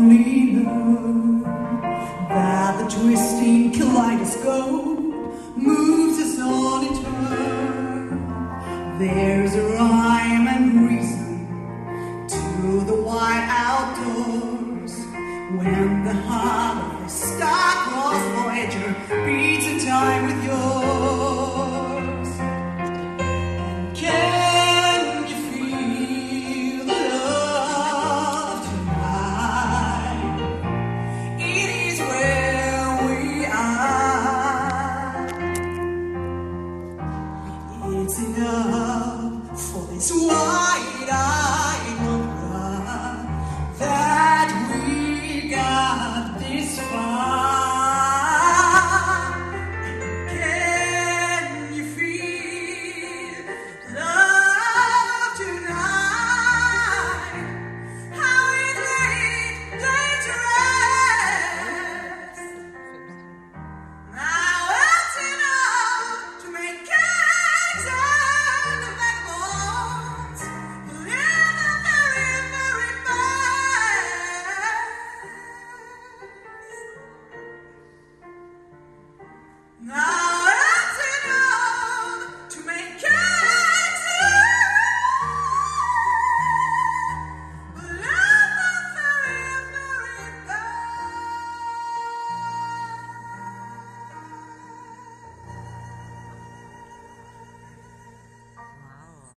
only learn that the twisting kaleidoscope moves us all in turn. There's a rhyme and reason to the wide outdoors when